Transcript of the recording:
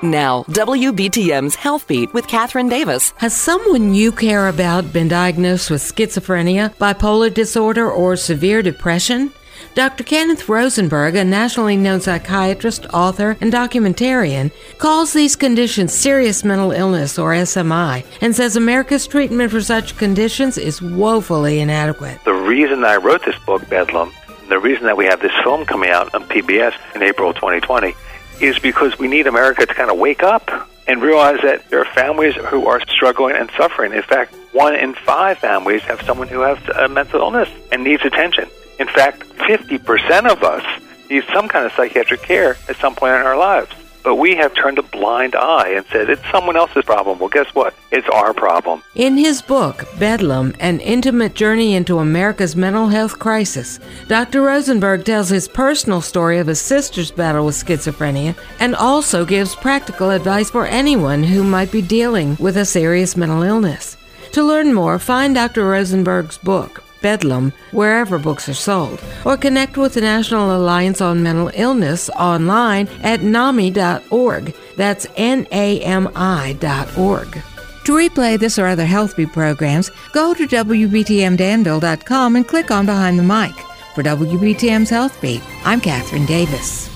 Now, WBTM's Health Beat with Catherine Davis. Has someone you care about been diagnosed with schizophrenia, bipolar disorder, or severe depression? Dr. Kenneth Rosenberg, a nationally known psychiatrist, author, and documentarian, calls these conditions serious mental illness, or SMI, and says America's treatment for such conditions is woefully inadequate. The reason I wrote this book, Bedlam, the reason that we have this film coming out on PBS in April of 2020, is because we need America to kind of wake up and realize that there are families who are struggling and suffering. In fact, 1 in 5 families have someone who has a mental illness and needs attention. In fact, 50% of us need some kind of psychiatric care at some point in our lives. But we have turned a blind eye and said, it's someone else's problem. Well, guess what? It's our problem. In his book, Bedlam, An Intimate Journey into America's Mental Health Crisis, Dr. Rosenberg tells his personal story of his sister's battle with schizophrenia and also gives practical advice for anyone who might be dealing with a serious mental illness. To learn more, find Dr. Rosenberg's book, Bedlam, wherever books are sold, or connect with the National Alliance on Mental Illness online at NAMI.org. That's NAMI.org. To replay this or other HealthBeat programs, go to WBTMDanville.com and click on Behind the Mic. For WBTM's HealthBeat, I'm Catherine Davis.